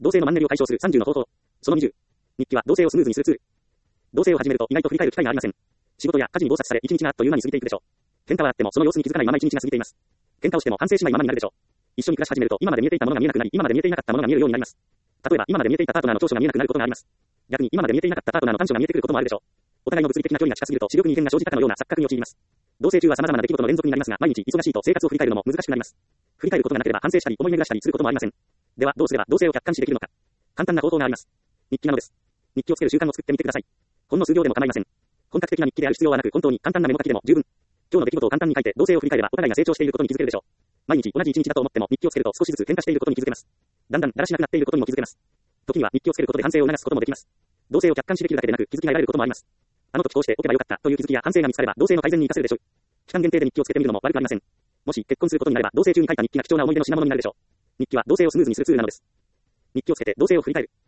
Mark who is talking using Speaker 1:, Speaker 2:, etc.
Speaker 1: 同棲のマンネリを解消する30の方法。その20。日記は同棲をスムーズにするツール。同棲を始めると意外と振り返る機会がありません。仕事や家事に忙殺され、一日があっという間に過ぎていくでしょう。喧嘩はあってもその様子に気づかないまま一日が過ぎています。喧嘩をしても反省しないままになるでしょう。一緒に暮らし始めると今まで見えていたものが見えなくなり、今まで見えていなかったものが見えるようになります。例えば今まで見えていたパートナーの長所が見えなくなることがあります。逆に今まで見えていなかったパートナーの短所が見えてくることもあるでしょう。お互いの物理的な距離が近すぎると視力に異変が生じたかのような錯覚に陥ります。同棲中は様々な出来事の連続になりますが、毎日忙しいと生活を振り返るのも難しくなります。振り返ることがなければ反省したり思い巡らしたりすることもありません。ではどうすれば同棲を客観視できるのか。簡単な方法があります。日記なのです。日記をつける習慣を作ってみてください。ほんの数秒でも構いません。本格的な日記である必要はなく、本当に簡単なメモ書きでも十分。今日の出来事を簡単に書いて同棲を振り返ればお互いが成長していることに気づけるでしょう。毎日同じ一日だと思っても日記をつけると少しずつ変化していることに気づけます。だんだんだらしなくなっていることにも気づけます。時には日記をつけることで反省を促すこともできます。同棲を客観視できるだけでなく気づきが得られることもあります。あの時こうしておけばよかったという気づきや反省が見つかれば同棲の改善に活かせるでしょう。期間限定で日記をつけてみるのも悪くありません。もし結婚することになれば同棲中に書いた日記が貴重な思い出の品物になるでしょう。日記は同棲をスムーズにするツールなのです。日記をつけて同棲を振り返る。